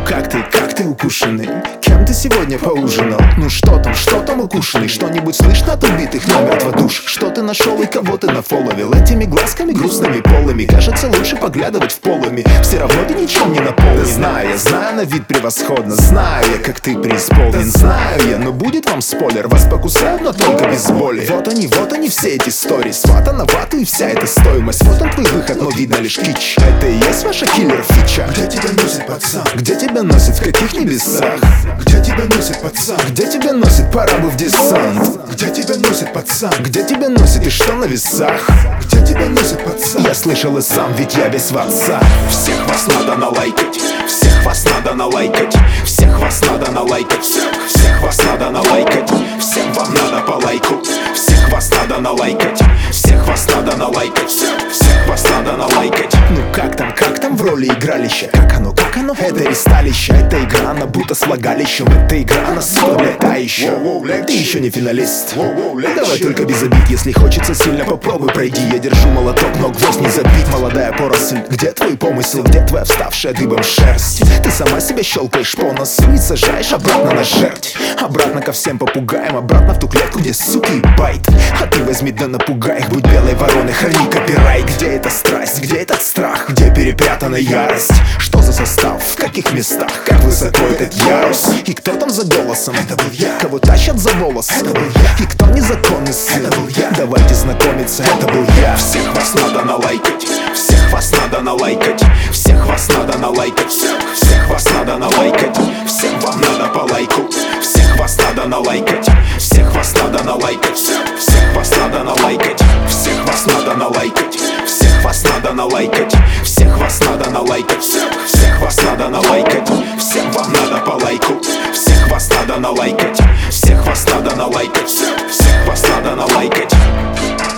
как ты укушенный? Кем ты сегодня поужинал? Ну что там укушенный? Что-нибудь слышно от убитых намертво душ? Что ты нашел и кого ты нафоловил? Этими глазками грустными полыми кажется лучше поглядывать в полами. Все равно ты ничем не наполнен. Знаю, на вид превосходно. Знаю я, как ты преисполнен. Знаю я, но будет вам спойлер. Вас покусают, но только без боли. Вот они все эти истории. Свата на вату и вся эта стоимость. Вот он твой выход, но видно лишь кич. Это и есть ваша киллер-фича? Где тебя носит, пацан? Где тебя носит, в каких небесах? Где тебя носит, пацан? Где тебя носит, пора бы в десант? Где тебя носит, пацан? Где тебя носит и что на весах? Где тебя носит, пацан? Я слышал и сам, ведь я весь в отца. Всех вас надо налайкать, всех вас надо налайкать, всех вас надо налайкать, всех вас надо налайкать, всем вам надо по лайку, всех вас надо налайкать, всех вас надо налайкать, всех вас надо налайкать. Ну как там в роли игралища? Как оно? Это ресталище, это игра, она будто с влагалищем. Это игра, она сука, блядь, та еще. Ты еще не финалист. Давай только без обид, если хочется сильно, попробуй пройди. Я держу молоток, но гвоздь не забить. Молодая поросль, где твой помысел? Где твоя вставшая дыбом шерсть? Ты сама себя щелкаешь по носу и сажаешь обратно на жерть. Обратно ко всем попугаям, обратно в ту клетку, где суки байт. А ты возьми да напугай их, будь белой вороной, храни копирайт. Где эта страсть, где этот страх, где перепрятана ярость? Что за состав, в каких местах, как высоко этот ярус? И кто там за голосом? Это был я. Кого тащат за волосы? Это был я. И кто незаконный сын? Это был я. Давайте знакомиться, это был я. Всех вас надо налайкать, всех вас надо налайкать, всех вас надо налайкать, всех вас надо налайкать, всем вам надо по лайку, всех вас надо налайкать, всех вас надо налайкать, всех вас надо налайкать, всех вас надо налайкать, всех вас надо налайкать, всех вас надо налайкать, всех вас надо налайкать, всем вам надо по лайку, всех вас надо налайкать, всех вас надо налайкать, всех вас надо налайкать.